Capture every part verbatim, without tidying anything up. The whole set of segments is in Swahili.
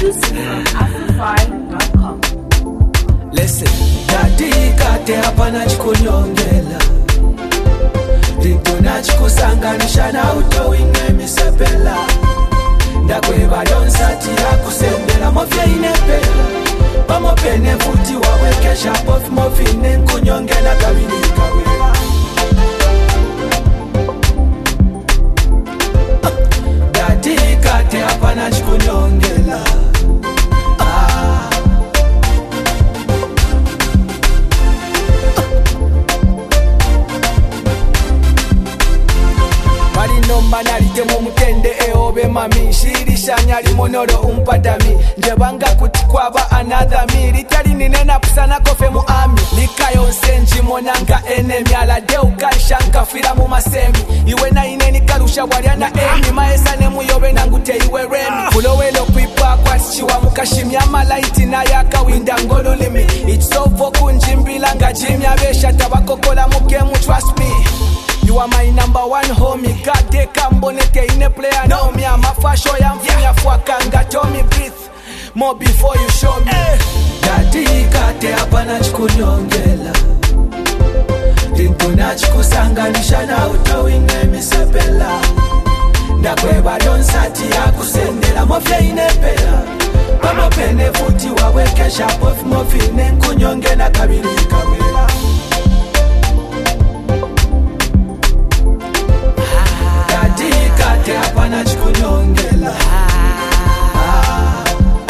Exclusive from Afrofy dot com. Listen, dadi kate hapana chikunyongela, Rintu nachikusanganisha na utowinge misepela. Ndakweba donsati ya kusendela mofya inepela. Pamopene futi wawekesha both mofine kunyongela kabili kawela. Dadi kate hapana chikunyongela. Ah. Nomba nalitemu mutende eobe mami Shirishanya limonoro umpadami Njebanga kutikwaba another me Litali ninena pusana kofe mu ami Likayo nsenji monanga enemi Alade ukanshanka fila mu masemi Iwe na ineni karusha waliana emi Maesa nemu yobe nangute iwe remi Kulowelo kuipa kwa chiwa mukashimya malaiti na yaka winda ngolo limi It's so voku njimbila nga jimya besha Tabakokola mukemu trust me You are my number one homie. Kade kambonete in a player. No me I'm a fasho yam finya fuakanga. Tell me breathe more before you show me. Dadi kate hapana chikunyongela, Rintu nachikusanganisha na utowinge misepela. Ndakweba donsati ya kusendela mofya inepela. Pamopene futi wawekesha both mofine kunyonge na kabili kawela. Kate hapana chikunyongela. Ah.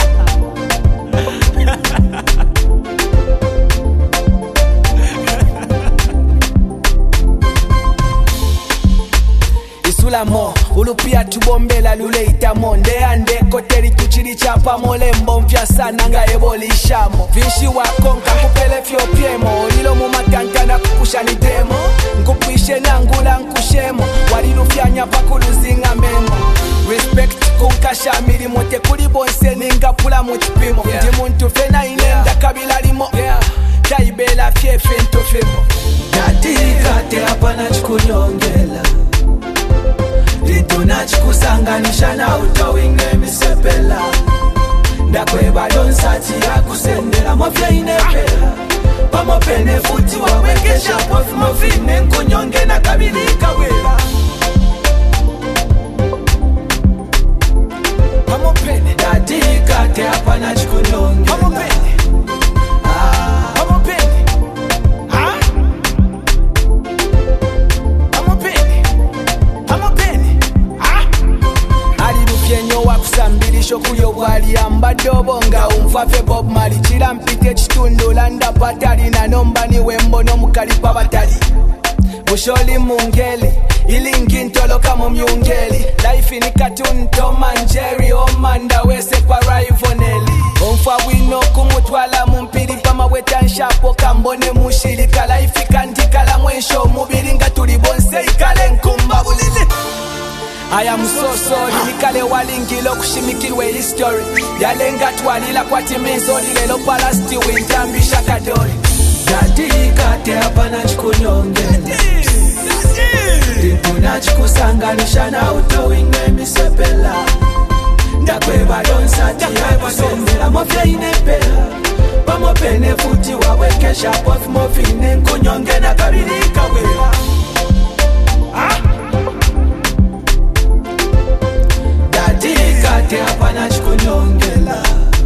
Isula mo ulupia tubombela lule itamo Nde ande koteri tuchiri chapa mole mbomfya sana nga eboli ishamo Vinshi wakonka kupele fyo piemo Lilo mumatantana kukusha ni demo Nkupishe na ngula nkushemo Walilufya nyapa kuluzinga memo Respect kunkasha mili mote kulibonse ninga pula mutipimo yeah. Ndi muntu fena inenda yeah. Kabila limo yeah. Taibela fye fento femo Dadi kate hapana chikunyongela, Rintu nachikusanganisha na utowinge misepela. Ndakweba donsati ya kusendela mofya inepela. Pamopene futi wawekesha both mofine kunyonge na kabili kawela. Pamopene dadi kate hapana chikunyongela. Pamopene ah. Pamopene ah. Pamopene Pamopene ah. Alilufye nyo wakusambilisho kuyo wali ambadobo nga umfafe Bob Mali chila mpite chitundu landa patali na nomba ni wembo no mukalipa batali Musholi mungeli ilingi ntoloka mu myungeli Life ni cartoon Tom and Jerry omanda wese kwa Rivoneli Omfa wino kumutwala mumpiri pama wetanshapo kambone mushirika Life kandikala mwensho mubiri nga tulibonse ikale nkumba bulili I am so sorry Nikale walingilo kushimikirwe history Yalenga twalila kwa timizo Lilelo palasti wintambisha kadori Dadi kate hapana chikunyongela, Rintu nachikusanganisha na utowinge misepela. Ndakweba donsati ya kusendela mofya inepela. Pamopene futi wawekesha both mofine kunyonge na kabili kawela. Ah. Dadi kate hapana chikunyongela.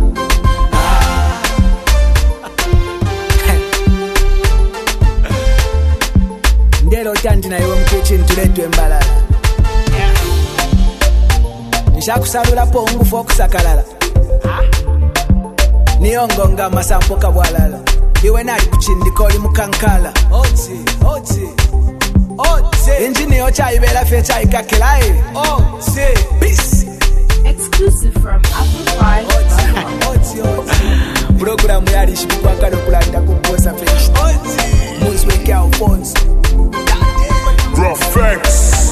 Ndelo tanti na iwe mkichini tuletu embalala yeah. Nishakusalula po ungufu okusakalala ah. Niyongonga masampo kabwalala Iwe nali kuchindika oli mukankala Oti, oti, oti Injini yocha ibela fecha ikakelae Oti, peace Exclusive from Afrofy dot com. Oti, oti Programu yari ishibikwa kano kulanda kubosa fecha Oti Muzweke au phones Rough facts.